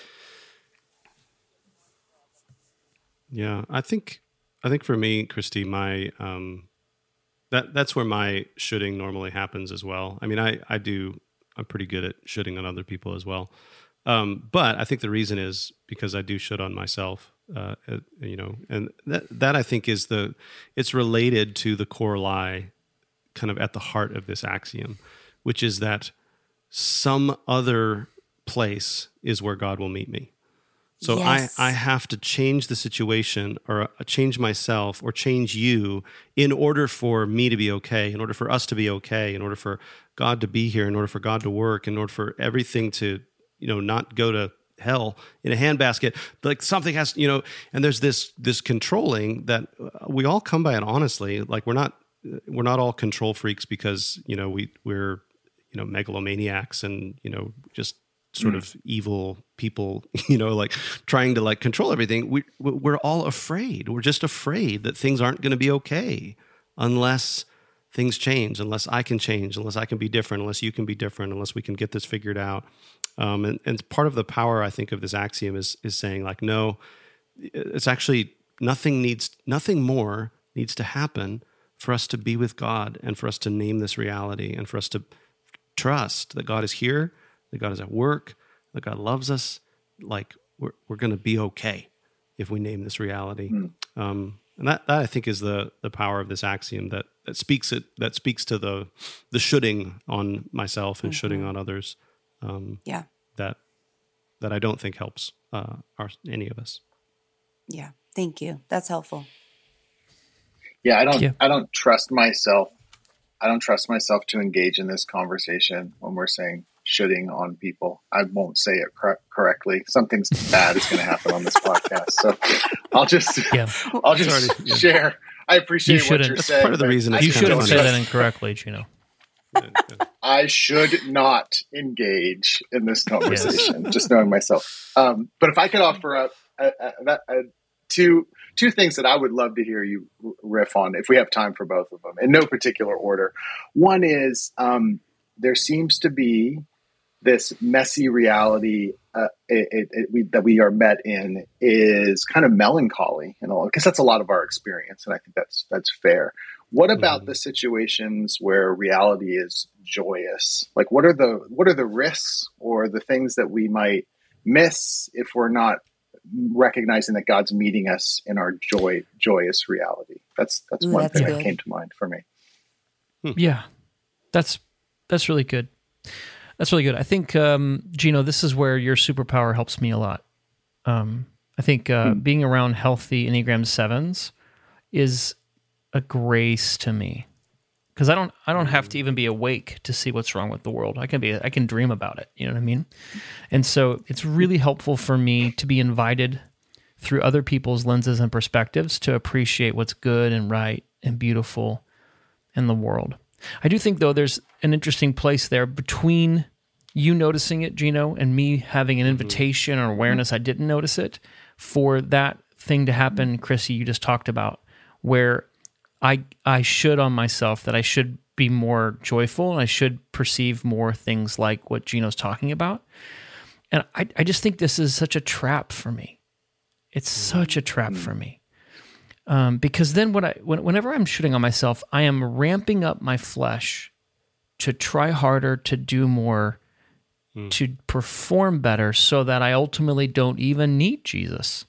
Yeah. I think, I think for me, Christy, my, um, that that's where my shoulding normally happens as well. I mean, I, I do, I'm pretty good at shoulding on other people as well. Um, but I think the reason is because I do should on myself. Uh, you know, and that that I think is the, it's related to the core lie kind of at the heart of this axiom, which is that some other place is where God will meet me. So yes. I, I have to change the situation or change myself or change you in order for me to be okay, in order for us to be okay, in order for God to be here, in order for God to work, in order for everything to, you know, not go to hell in a handbasket. Like something has, you know, and there's this this controlling that we all come by it honestly. Like we're not we're not all control freaks because, you know, we we're, you know, megalomaniacs and, you know, just sort mm. of evil people, you know, like trying to like control everything. We we're all afraid. We're just afraid that things aren't going to be okay unless things change, unless I can change, unless I can be different, unless you can be different, unless we can get this figured out. Um, and, and part of the power, I think, of this axiom is is saying like, no, it's actually nothing needs, nothing more needs to happen for us to be with God and for us to name this reality and for us to trust that God is here, that God is at work, that God loves us. Like we're we're going to be okay if we name this reality. Mm. Um, and that, that I think is the the power of this axiom that that speaks it that speaks to the the shoulding on myself and mm-hmm. shoulding on others. Um, yeah, that that I don't think helps uh, our, any of us. Yeah, thank you. That's helpful. Yeah, I don't. Yeah. I don't trust myself. I don't trust myself to engage in this conversation when we're saying shoulding on people. I won't say it cor- correctly. Something bad is going to happen on this podcast, so I'll just. Yeah. I'll just Sorry. share. I appreciate you what you're That's saying. Part of the reason you shouldn't say that incorrectly, Gino. I should not engage in this conversation, yes. just knowing myself. Um, but if I could offer up a, a, a, a two two things that I would love to hear you riff on, if we have time for both of them, in no particular order. One is um, there seems to be this messy reality uh, it, it, it, we, that we are met in is kind of melancholy and all, because that's a lot of our experience, and I think that's that's fair. What about the situations where reality is joyous? Like, what are the what are the risks or the things that we might miss if we're not recognizing that God's meeting us in our joy joyous reality? That's that's Ooh, one that's thing good. that came to mind for me. Yeah, that's that's really good. That's really good. I think, um, Gino, this is where your superpower helps me a lot. Um, I think uh, Hmm. being around healthy Enneagram sevens is a grace to me, because I don't I don't have to even be awake to see what's wrong with the world. I can be I can dream about it. You know what I mean? And so it's really helpful for me to be invited through other people's lenses and perspectives to appreciate what's good and right and beautiful in the world. I do think, though, there's an interesting place there between you noticing it, Gino, and me having an invitation or awareness I didn't notice it, for that thing to happen, Chrissy, you just talked about, where I I should on myself, that I should be more joyful and I should perceive more things like what Gino's talking about. And I, I just think this is such a trap for me. It's such a trap for me. Um, because then when I, when, whenever I'm shooting on myself, I am ramping up my flesh to try harder, to do more, to perform better, so that I ultimately don't even need Jesus.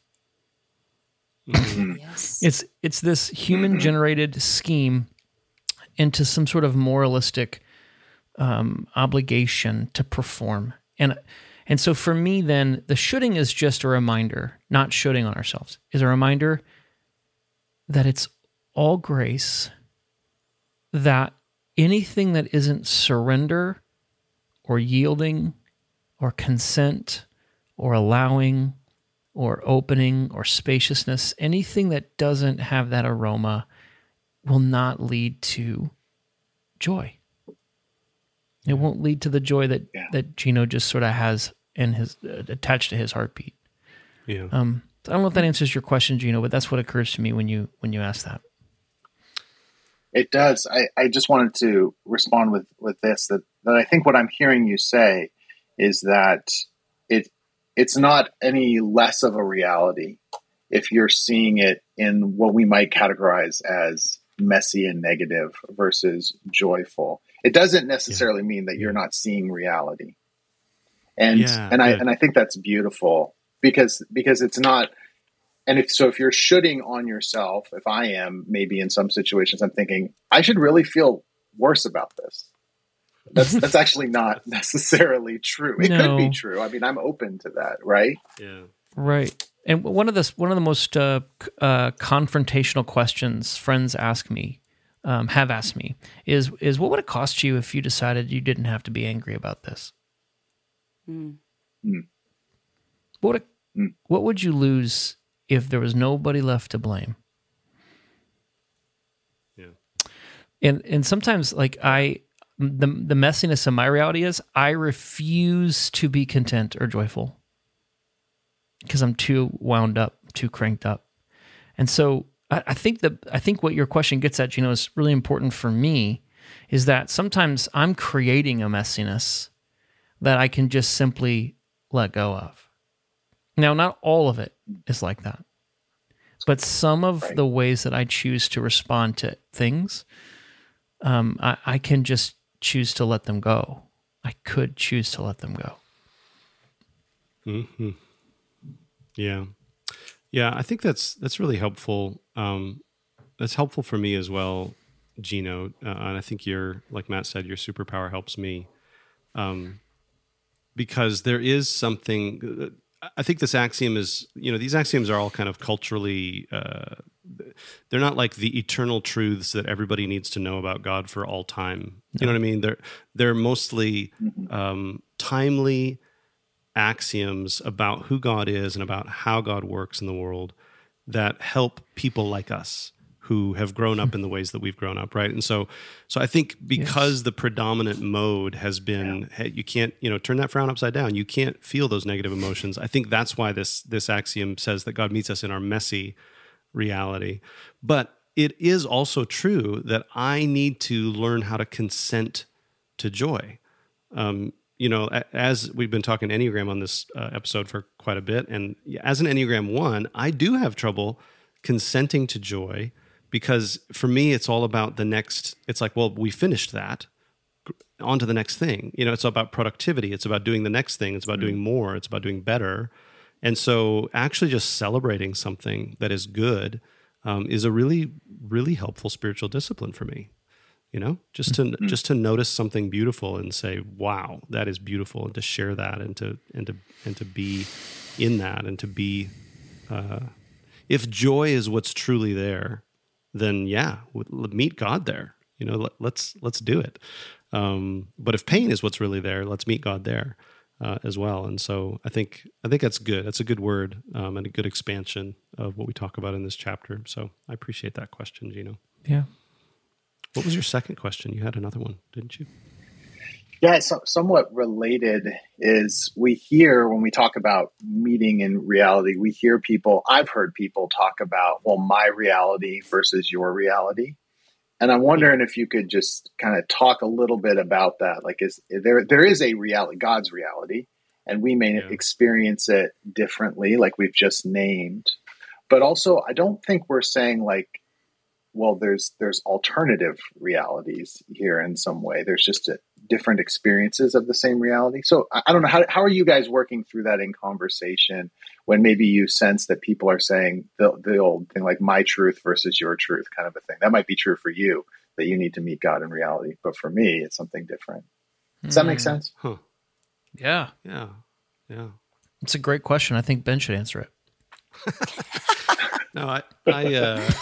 Yes. It's it's this human-generated scheme into some sort of moralistic um, obligation to perform. And and so for me then, the shoulding is just a reminder, not shoulding on ourselves, is a reminder that it's all grace, that anything that isn't surrender or yielding or consent or allowing or opening or spaciousness, anything that doesn't have that aroma will not lead to joy. It won't lead to the joy that, Yeah. that Gino just sort of has in his uh, attached to his heartbeat. Yeah. Um, I don't know if that answers your question, Gino, but that's what occurs to me when you when you ask that. It does. I, I just wanted to respond with, with this, that, that I think what I'm hearing you say is that it it's not any less of a reality if you're seeing it in what we might categorize as messy and negative versus joyful. It doesn't necessarily mean that you're not seeing reality. And Yeah, and I good. and I think that's beautiful, because because it's not. And if so, if you're shooting on yourself, if I am, maybe in some situations, I'm thinking I should really feel worse about this. That's that's actually not necessarily true. It could be No. true. I mean, I'm open to that, right? Yeah. Right. And one of the one of the most uh, c- uh, confrontational questions friends ask me, um, have asked me, is is what would it cost you if you decided you didn't have to be angry about this? Mm. What would it, Mm. what would you lose if there was nobody left to blame? Yeah. And and sometimes, like, I the the messiness of my reality is I refuse to be content or joyful because I'm too wound up, too cranked up. And so I, I think that I think what your question gets at, Gino, is really important for me, is that sometimes I'm creating a messiness that I can just simply let go of. Now, not all of it is like that, but some of Right. the ways that I choose to respond to things, um, I, I can just choose to let them go. I could choose to let them go. hmm Yeah. Yeah, I think that's that's really helpful. Um, that's helpful for me as well, Gino. Uh, and I think your, like Matt said, your superpower helps me. Um, because there is something, I think this axiom is, you know, these axioms are all kind of culturally, uh, they're not like the eternal truths that everybody needs to know about God for all time. You know what I mean? They're, they're mostly um, timely axioms about who God is and about how God works in the world that help people like us who have grown up in the ways that we've grown up, right? And so, so I think because Yes. the predominant mode has been, hey, you can't, you know, turn that frown upside down. You can't feel those negative emotions. I think that's why this this axiom says that God meets us in our messy reality. But it is also true that I need to learn how to consent to joy. Um, you know, a- as we've been talking Enneagram on this uh, episode for quite a bit, and as an Enneagram one, I do have trouble consenting to joy because for me, it's all about the next. It's like, well, we finished that. On to the next thing. You know, it's about productivity. It's about doing the next thing. It's about mm-hmm. doing more. It's about doing better. And so actually just celebrating something that is good um, is a really, really helpful spiritual discipline for me. You know, just to mm-hmm. just to notice something beautiful and say, wow, that is beautiful, and to share that and to and to and to be in that and to be uh, if joy is what's truly there, then yeah, meet God there. You know, let, let's let's do it. Um, but if pain is what's really there, let's meet God there uh, as well. And so I think I think that's good. That's a good word um, and a good expansion of what we talk about in this chapter. So I appreciate that question, Gino. Yeah. What was your second question? You had another one, didn't you? Yeah, so, somewhat related is we hear when we talk about meeting in reality, we hear people, I've heard people talk about, well, my reality versus your reality. And I'm wondering if you could just kind of talk a little bit about that. Like, is there there is a reality, God's reality, and we may yeah. experience it differently, like we've just named. But also, I don't think we're saying like, well, there's there's alternative realities here in some way. There's just a, different experiences of the same reality. So I, I don't know, how how are you guys working through that in conversation when maybe you sense that people are saying the, the old thing like my truth versus your truth kind of a thing? That might be true for you, that you need to meet God in reality. But for me, it's something different. Does that make sense? Huh. Yeah. Yeah. Yeah. It's a great question. I think Ben should answer it. no, I, I, uh,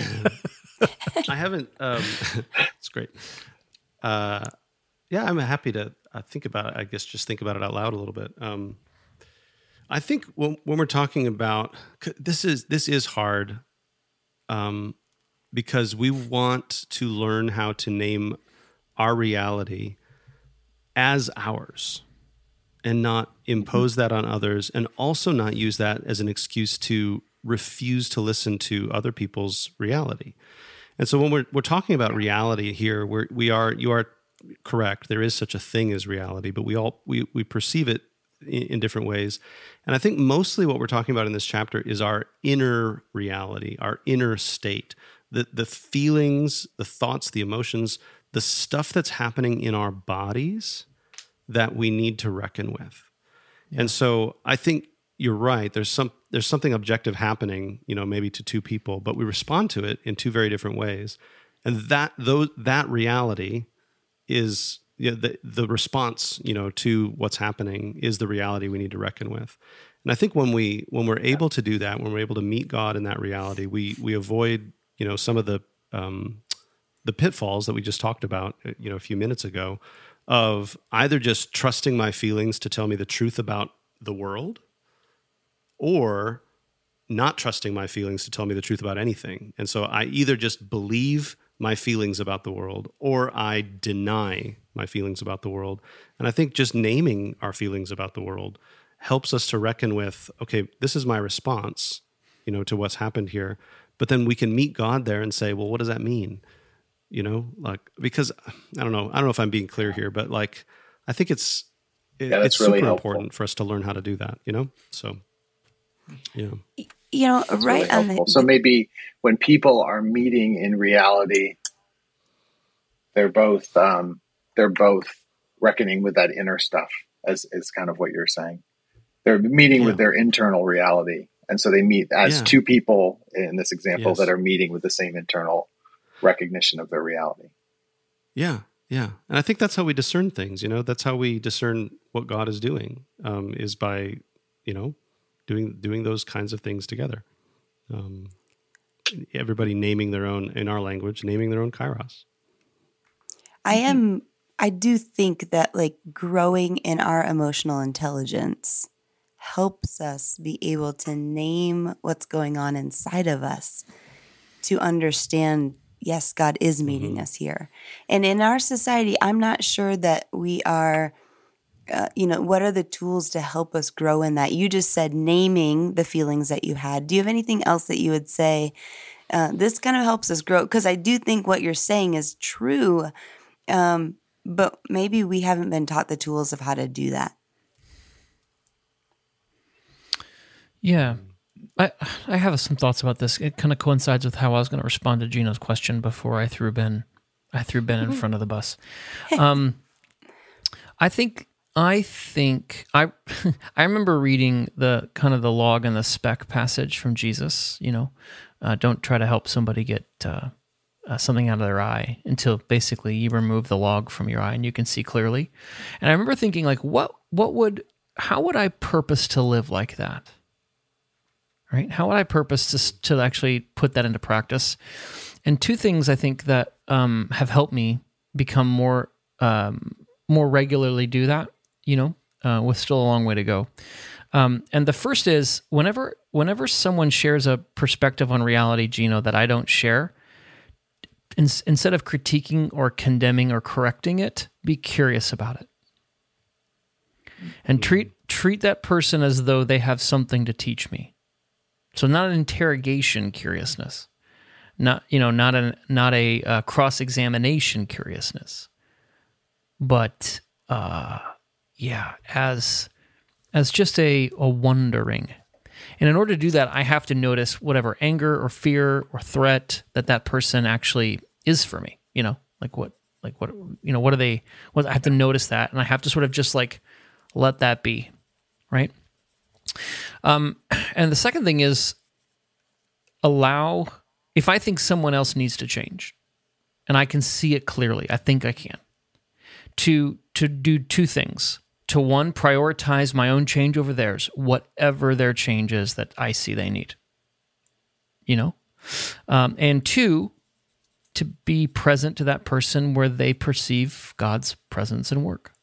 I haven't, um, it's great. Uh, yeah, I'm happy to uh, think about it. I guess just think about it out loud a little bit. Um, I think when, when we're talking about, this is, this is hard, um, because we want to learn how to name our reality as ours and not impose that on others, and also not use that as an excuse to refuse to listen to other people's reality. And so when we're we're talking about reality here, we're we are you are correct. There is such a thing as reality, but we all we we perceive it in, in different ways. And I think mostly what we're talking about in this chapter is our inner reality, our inner state, the the feelings, the thoughts, the emotions, the stuff that's happening in our bodies that we need to reckon with. Yeah. And so I think you're right. There's some there's something objective happening, you know, maybe to two people, but we respond to it in two very different ways. And that those that reality is, you know, the the response, you know, to what's happening is the reality we need to reckon with. And I think when we when we're able to do that, when we're able to meet God in that reality, we we avoid, you know, some of the um, the pitfalls that we just talked about, you know, a few minutes ago, of either just trusting my feelings to tell me the truth about the world, or not trusting my feelings to tell me the truth about anything. And so I either just believe my feelings about the world, or I deny my feelings about the world. And I think just naming our feelings about the world helps us to reckon with, okay, this is my response, you know, to what's happened here. But then we can meet God there and say, well, what does that mean? You know, like, because I don't know, I don't know if I'm being clear here, but like, I think it's, it, yeah, it's really super helpful. important for us to learn how to do that, you know? So, yeah. You know, That's right really on helpful. the, So maybe when people are meeting in reality, they're both, um, they're both reckoning with that inner stuff, as is kind of what you're saying. They're meeting Yeah. with their internal reality. And so they meet as Yeah. two people in this example Yes. that are meeting with the same internal recognition of their reality. Yeah, yeah. And I think that's how we discern things, you know? That's how we discern what God is doing, um, is by, you know, doing doing those kinds of things together. Um, everybody naming their own, in our language, naming their own kairos. I am, I do think that like growing in our emotional intelligence helps us be able to name what's going on inside of us, to understand, yes, God is meeting Mm-hmm. us here. And in our society, I'm not sure that we are, uh, you know, what are the tools to help us grow in that? You just said naming the feelings that you had. Do you have anything else that you would say? Uh, this kind of helps us grow, because I do think what you're saying is true, um, but maybe we haven't been taught the tools of how to do that. Yeah. I I have some thoughts about this. It kind of coincides with how I was going to respond to Gino's question before I threw Ben. I threw Ben in front of the bus. Um, I think I think I I remember reading the kind of the log and the speck passage from Jesus. You know, uh, don't try to help somebody get uh, uh, something out of their eye until basically you remove the log from your eye and you can see clearly. And I remember thinking, like, what what would how would I purpose to live like that? Right? How would I purpose to to actually put that into practice? And two things I think that um, have helped me become more um, more regularly do that. You know, uh, with still a long way to go. Um, and the first is whenever whenever someone shares a perspective on reality, Gino, that I don't share, in, instead of critiquing or condemning or correcting it, be curious about it, and treat treat that person as though they have something to teach me. So not an interrogation curiousness, not you know not an not a uh, cross examination curiousness, but. Uh, Yeah, as as just a, a wondering. And in order to do that, I have to notice whatever anger or fear or threat that that person actually is for me, you know, like what, like what, you know, what are they, what, I have to notice that, and I have to sort of just like let that be, right? Um, and the second thing is allow, if I think someone else needs to change, and I can see it clearly, I think I can, to to do two things. To one, prioritize my own change over theirs, whatever their change is that I see they need. You know? Um, and two, to be present to that person where they perceive God's presence and work.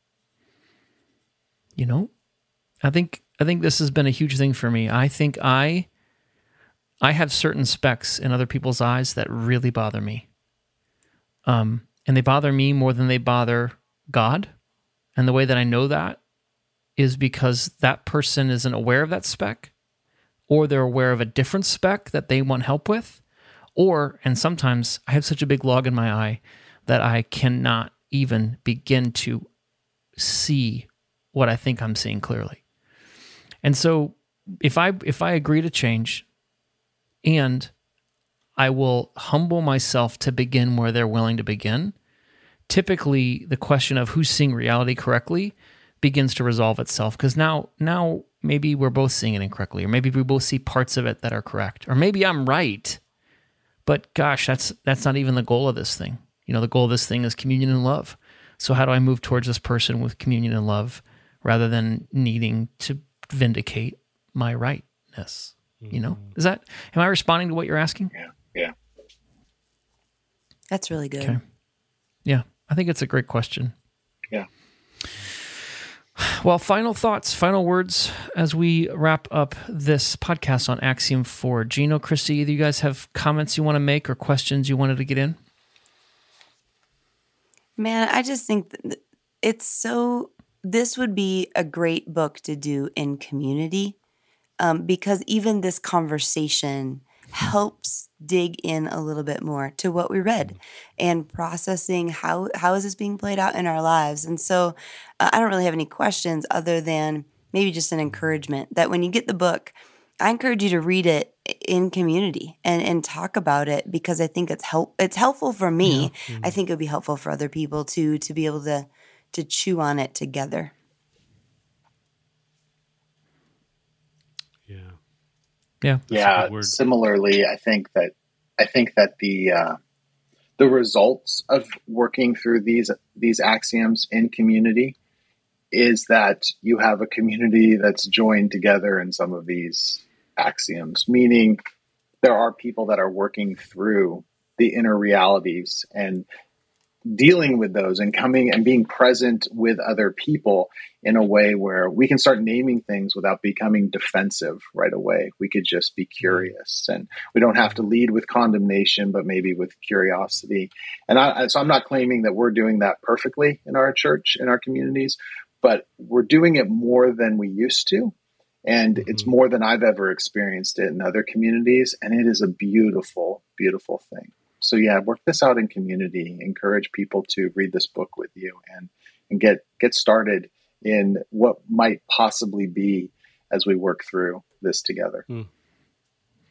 You know? I think I think this has been a huge thing for me. I think I I have certain specks in other people's eyes that really bother me. Um, and they bother me more than they bother God. And the way that I know that is because that person isn't aware of that speck, or they're aware of a different speck that they want help with, or, and sometimes I have such a big log in my eye that I cannot even begin to see what I think I'm seeing clearly. And so if I if I agree to change, and I will humble myself to begin where they're willing to begin, typically the question of who's seeing reality correctly begins to resolve itself, because now now maybe we're both seeing it incorrectly, or maybe we both see parts of it that are correct, or maybe I'm right, but gosh, that's that's not even the goal of this thing. You know, the goal of this thing is communion and love. So how do I move towards this person with communion and love rather than needing to vindicate my rightness? You know, is that, am I responding to what you're asking? Yeah, yeah. That's really good. Okay. Yeah. I think it's a great question. Yeah. Well, final thoughts, final words as we wrap up this podcast on Axiom four. Gino, Christy, either you guys have comments you want to make or questions you wanted to get in? Man, I just think that it's so, this would be a great book to do in community, um, because even this conversation helps dig in a little bit more to what we read and processing how how is this being played out in our lives. And so uh, I don't really have any questions other than maybe just an encouragement that when you get the book, I encourage you to read it in community and, and talk about it, because I think it's help it's helpful for me. Yeah. Mm-hmm. I think it would be helpful for other people too, to be able to to chew on it together. Yeah. Yeah. Yeah. Similarly, I think that I think that the uh, the results of working through these these axioms in community is that you have a community that's joined together in some of these axioms, meaning there are people that are working through the inner realities and dealing with those and coming and being present with other people in a way where we can start naming things without becoming defensive right away. We could just be curious, and we don't have to lead with condemnation, but maybe with curiosity. And I, so I'm not claiming that we're doing that perfectly in our church, in our communities, but we're doing it more than we used to. And mm-hmm. it's more than I've ever experienced it in other communities. And it is a beautiful, beautiful thing. So yeah, work this out in community. Encourage people to read this book with you and, and get get started in what might possibly be as we work through this together. Mm.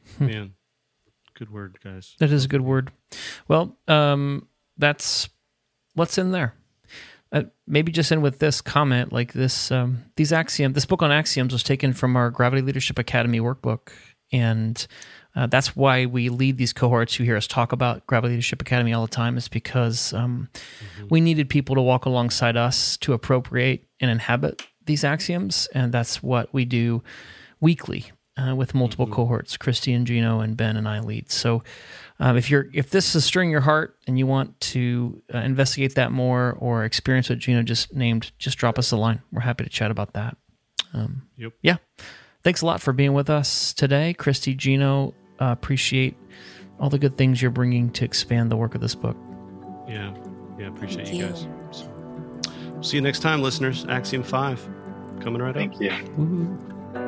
Man, good word, guys. That is a good word. Well, um, that's what's in there. Uh, maybe just end with this comment, like this, um, these axioms, this book on axioms was taken from our Gravity Leadership Academy workbook. And uh, that's why we lead these cohorts. You hear us talk about Gravity Leadership Academy all the time, is because um, mm-hmm. we needed people to walk alongside us to appropriate and inhabit these axioms. And that's what we do weekly uh, with multiple mm-hmm. cohorts. Christy and Gino and Ben and I lead. So Um, if you're if this is stirring your heart and you want to uh, investigate that more or experience what Gino just named, just drop us a line. We're happy to chat about that. Um, yep. Yeah. Thanks a lot for being with us today, Christy, Gino. Uh, appreciate all the good things you're bringing to expand the work of this book. Yeah. Yeah. Appreciate Thank you you. guys. So, see you next time, listeners. Axiom five coming right Thank up. you. Woo-hoo.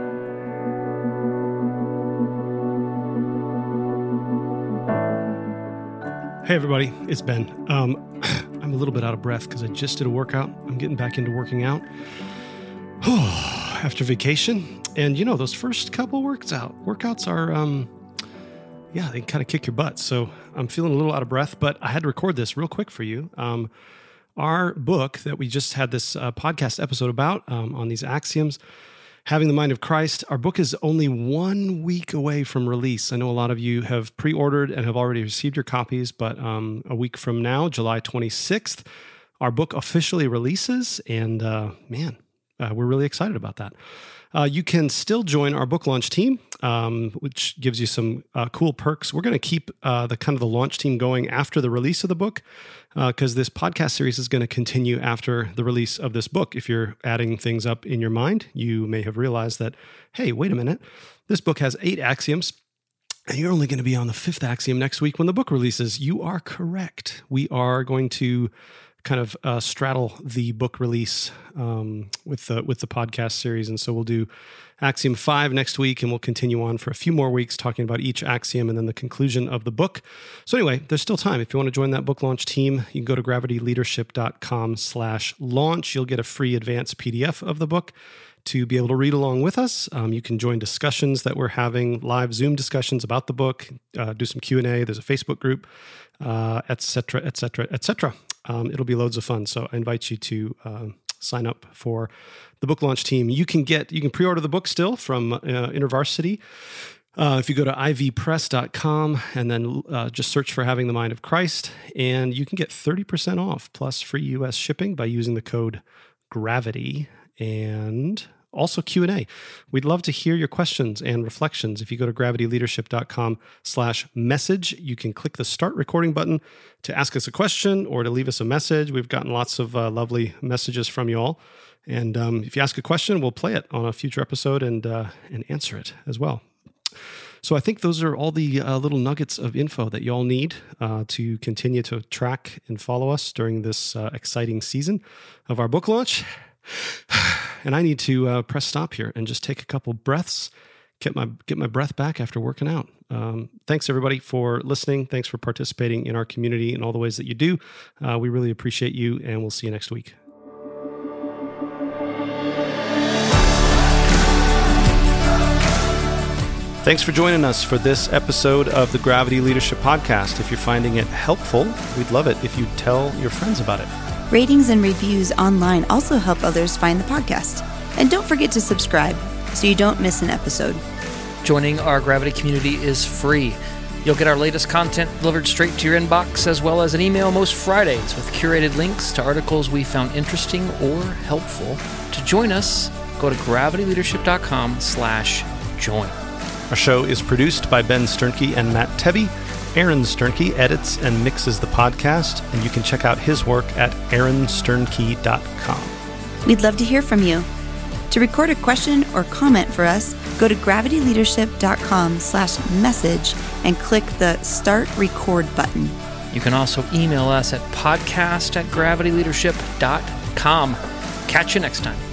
Hey everybody, it's Ben. Um, I'm a little bit out of breath because I just did a workout. I'm getting back into working out after vacation. And you know, those first couple works out, workouts are, um, yeah, they can kind of kick your butt. So I'm feeling a little out of breath, but I had to record this real quick for you. Um, our book that we just had this uh, podcast episode about um, on these axioms, Having the Mind of Christ. Our book is only one week away from release. I know a lot of you have pre-ordered and have already received your copies, but um, a week from now, July twenty-sixth, our book officially releases, and uh, man, uh, we're really excited about that. Uh, you can still join our book launch team, um, which gives you some uh, cool perks. We're going to keep uh, the kind of the launch team going after the release of the book, because uh, this podcast series is going to continue after the release of this book. If you're adding things up in your mind, you may have realized that, hey, wait a minute, this book has eight axioms, and you're only going to be on the fifth axiom next week when the book releases. You are correct. We are going to kind of uh, straddle the book release um, with the with the podcast series, and so we'll do Axiom five next week, and we'll continue on for a few more weeks talking about each axiom and then the conclusion of the book. So anyway, there's still time. If you want to join that book launch team, you can go to gravityleadership.com slash launch. You'll get a free advanced P D F of the book to be able to read along with us. Um, you can join discussions that we're having, live Zoom discussions about the book, uh, do some Q and A. There's a Facebook group, uh, et cetera, et cetera, et cetera. Um, it'll be loads of fun. So I invite you to uh, sign up for the book launch team. You can get, you can pre-order the book still from uh, InterVarsity. Uh, if you go to I V press dot com and then uh, just search for Having the Mind of Christ, and you can get thirty percent off plus free U S shipping by using the code GRAVITY, and also Q and A. We'd love to hear your questions and reflections. If you go to gravityleadership.com slash message, you can click the start recording button to ask us a question or to leave us a message. We've gotten lots of uh, lovely messages from you all. And um, if you ask a question, we'll play it on a future episode and uh, and answer it as well. So I think those are all the uh, little nuggets of info that you all need uh, to continue to track and follow us during this uh, exciting season of our book launch. And I need to uh, press stop here and just take a couple breaths, get my get my breath back after working out. Um, thanks, everybody, for listening. Thanks for participating in our community in all the ways that you do. Uh, we really appreciate you, and we'll see you next week. Thanks for joining us for this episode of the Gravity Leadership Podcast. If you're finding it helpful, we'd love it if you tell your friends about it. Ratings and reviews online also help others find the podcast. And don't forget to subscribe so you don't miss an episode. Joining our Gravity community is free. You'll get our latest content delivered straight to your inbox, as well as an email most Fridays with curated links to articles we found interesting or helpful. To join us, go to gravityleadership.com slash join. Our show is produced by Ben Sternke and Matt Tebbe. Aaron Sternke edits and mixes the podcast, and you can check out his work at aaron sternke dot com. We'd love to hear from you. To record a question or comment for us, go to gravityleadership.com slash message and click the Start Record button. You can also email us at podcast at gravityleadership dot com. Catch you next time.